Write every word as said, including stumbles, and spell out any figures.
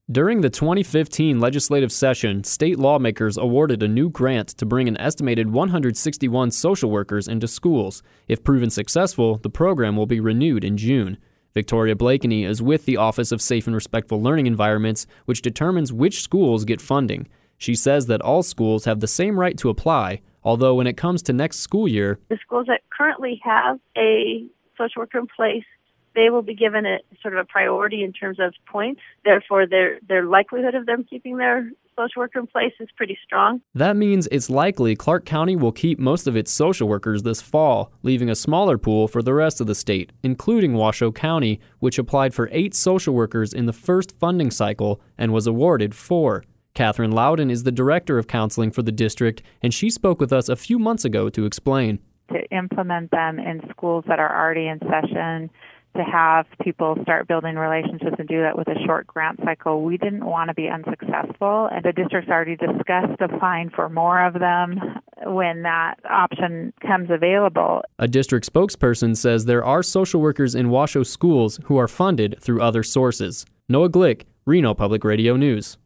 During the twenty fifteen legislative session, state lawmakers awarded a new grant to bring an estimated one hundred sixty-one social workers into schools. If proven successful, the program will be renewed in June. Victoria Blakeney is with the Office of Safe and Respectful Learning Environments, which determines which schools get funding. She says that all schools have the same right to apply, although when it comes to next school year, the schools that currently have a social worker in place, they will be given a sort of a priority in terms of points. Therefore, their their likelihood of them keeping their social worker in place is pretty strong. That means it's likely Clark County will keep most of its social workers this fall, leaving a smaller pool for the rest of the state, including Washoe County, which applied for eight social workers in the first funding cycle and was awarded four. Catherine Loudon is the director of counseling for the district, and she spoke with us a few months ago to explain. To implement them in schools that are already in session, to have people start building relationships and do that with a short grant cycle. We didn't want to be unsuccessful, and the district's already discussed applying for more of them when that option comes available. A district spokesperson says there are social workers in Washoe schools who are funded through other sources. Noah Glick, Reno Public Radio News.